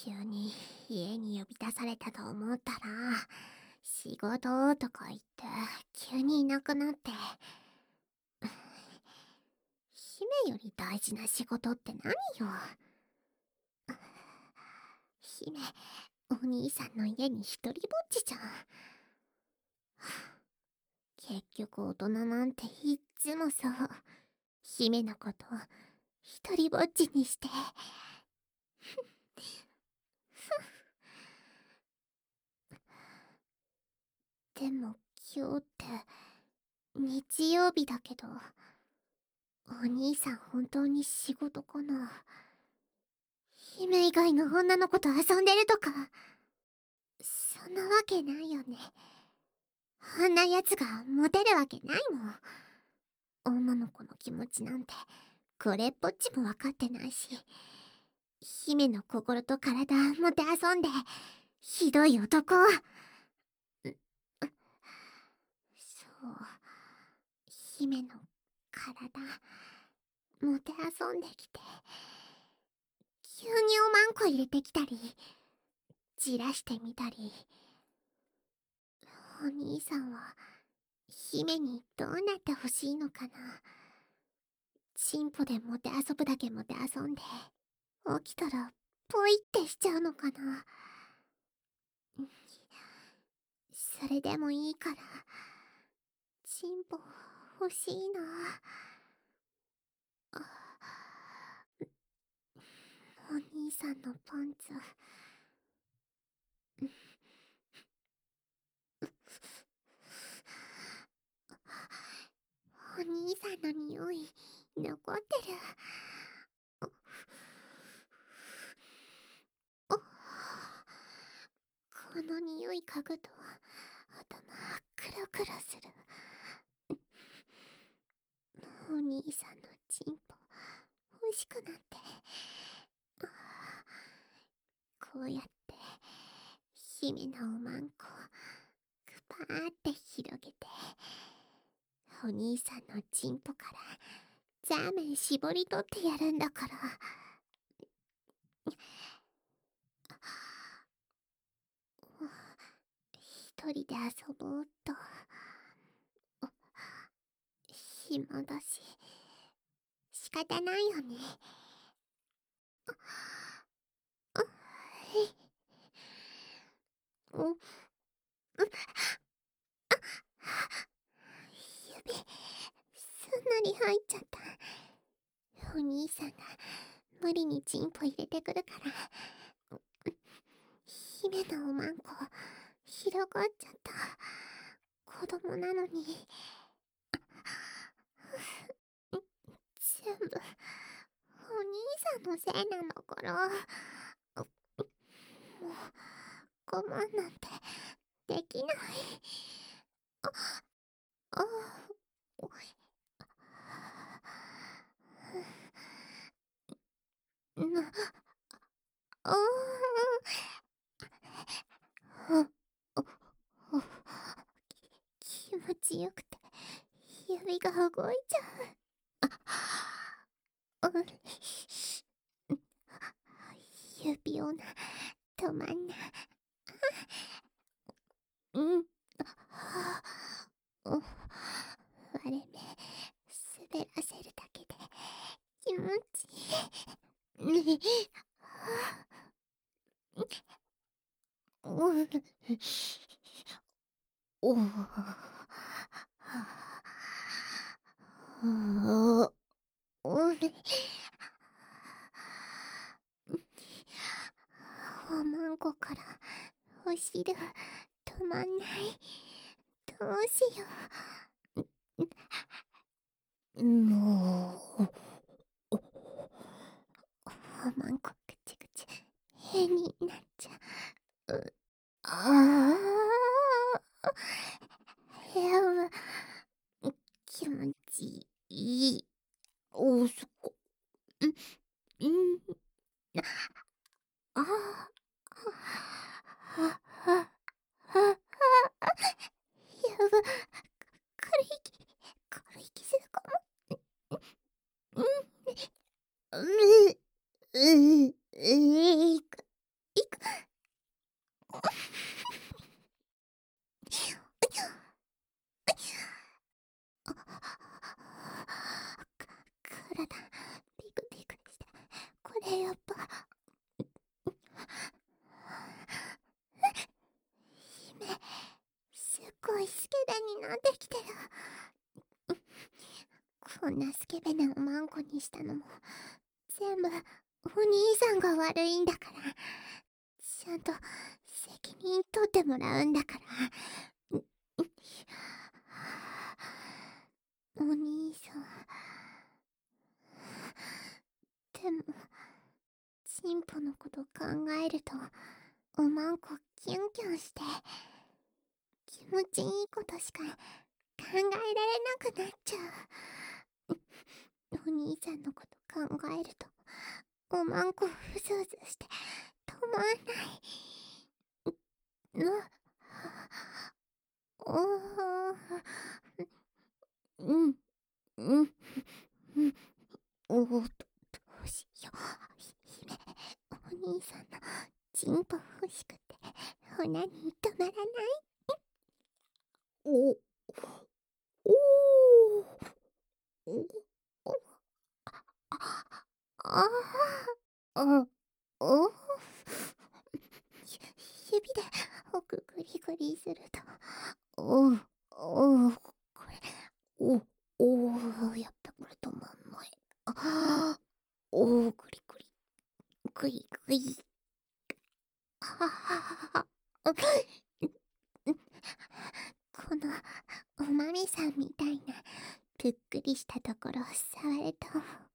急に家に呼び出されたと思ったら、仕事とか言って急にいなくなって。姫より大事な仕事って何よ。姫、お兄さんの家に一人ぼっちじゃん。結局大人なんていっつもそう。姫のこと一人ぼっちにして。でも今日って日曜日だけど、お兄さん本当に仕事かな。姫以外の女の子と遊んでるとか。そんなわけないよね。あんな奴がモテるわけないもん。女の子の気持ちなんてこれっぽっちも分かってないし、姫の心と体もてあそんでひどい男。そう、姫の体もてあそんできて、急におまんこ入れてきたり、じらしてみたり。お兄さんは姫にどうなってほしいのかな。チンポでもてあそぶだけもてあそんで、起きたらポイってしちゃうのかな。それでもいいから、チンポ欲しいな。あ、お兄さんのパンツ。お兄さんの匂い残ってる。この匂い嗅ぐと頭クルクルする。お兄さんのチンポ欲しくなって。こうやって姫のおまんこグパーって広げて、お兄さんのチンポからザーメン絞り取ってやるんだから。一人で遊ぼうっと。暇だし仕方ないよね。お、う、指すんなり入っちゃった。お兄さんが無理にチンポ入れてくるから、姫のおまんこ広がっちゃった。子供なのに。全部お兄さんのせいなんだから。もう我慢なんてできない。ああ、おい、な、ああ、気持ちよくて指が動いちゃう。指をな、止まんな。うん。割れ目滑らせるだけで気持ちいい。おまんこからお汁止まんない。どうしよう。もうおまんこぐちぐち変になっちゃう。ああ、部屋は気持ちいい。おそこ。うん、ああ、は、は、は、やば、軽い気、軽い気するかも。うん、う、う、いこんなスケベなおまんこにしたのも全部お兄さんが悪いんだから。ちゃんと責任取ってもらうんだから。お兄さん。でも、チンポのこと考えると、おまんこキュンキュンして、気持ちいいことしか考えられなくなっちゃう。お兄さんのこと考えると、おまんこうずうずして止まんない。おー、うん、うん、うん、おー、どうしよう。姫、お兄さんのチンポ欲しくて、ほなに止まらない。お、おー、お、お、ああ、お、指で奥グリグリすると、これ、やっぱこれ止まんない。グリグリ、グイグイ。ああ、この、おまみさんみたいな、ぷっくりしたところを触ると、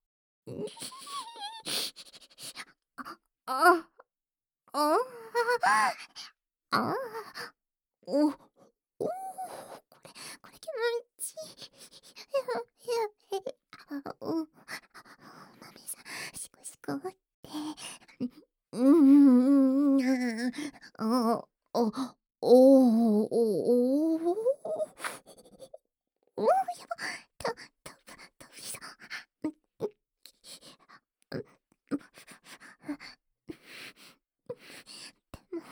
あ、あ、あ、お、これ気持ちいい。まみさん、シコシコって。あ、やば、飛びそう。でも、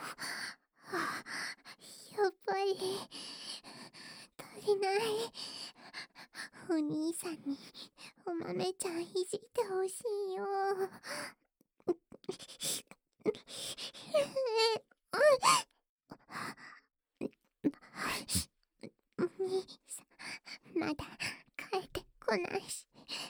やっぱり、足りない。お兄さんに、お豆ちゃんいじってほしいよ。お兄さん、まだ帰ってこないし。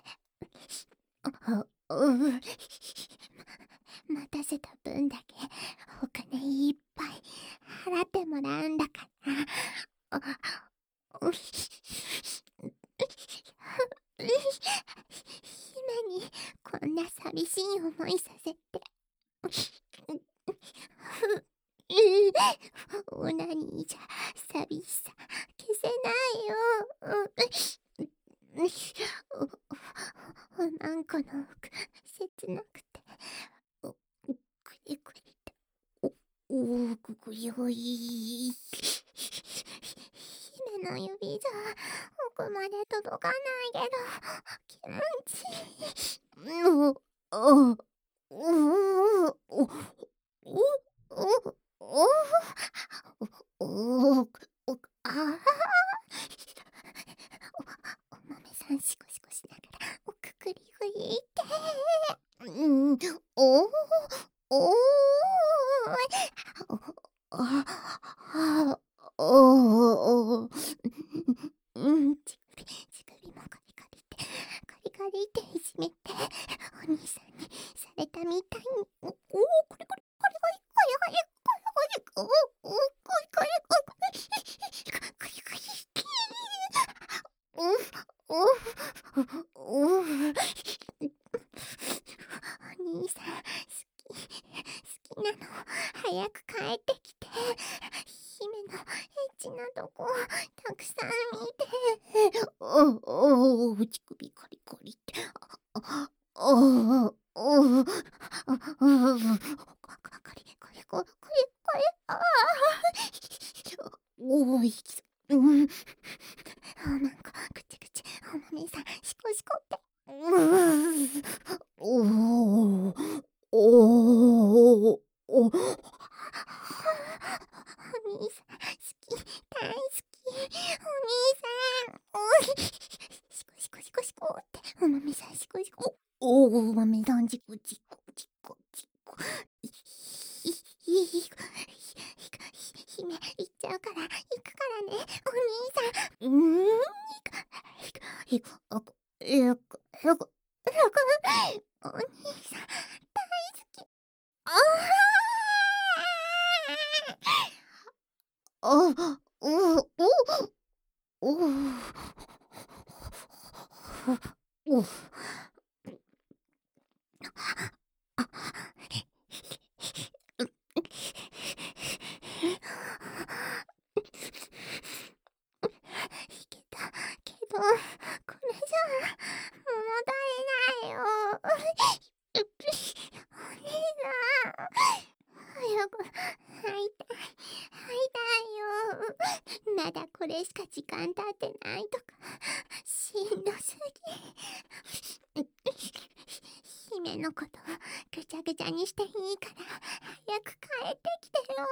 待たせた分だけお金いっぱい払ってもらうんだから。姫にこんな寂しい思いさせて。オナニーじゃ寂しさ消せないよ。おまんこの奥切なくて、くりくりってぐよい。姫の指じゃ奥まで届かないけど気持ちいい。お豆さんシコシコしながら奥くりぐりって。おー、おー、あ、おー、乳首もカリカリって、カリカリっていじめて、お兄さんにされたみたいに、これこれ、これこれ、これこれ、これこれ、これこれ、これこれ、お兄さん、好きなの、早く帰ってきて、姫のエッチなとこ、たくさん見て。乳首カリカリって。これ、いきそう。なんか、ぐちぐち、おまみさん、シコシコって。おー、おー、お兄さん、大好き。お兄さん、シコシコシコシコって。おまみさん、シコシコ。おまみさん、チコチコチコチコ。姫、行っちゃうから、行くからね。お兄さん。 よく、よく、よく、お兄さん、大好き。ああ、あ、おお、おお、おお、いけたけど、これじゃ物足りないよ。お兄さん、早く会いたい、会いたいよ。まだこれしか時間経ってないとか、しんどすぎ。姫のことぐちゃぐちゃにしていいから早く帰ってきてよ。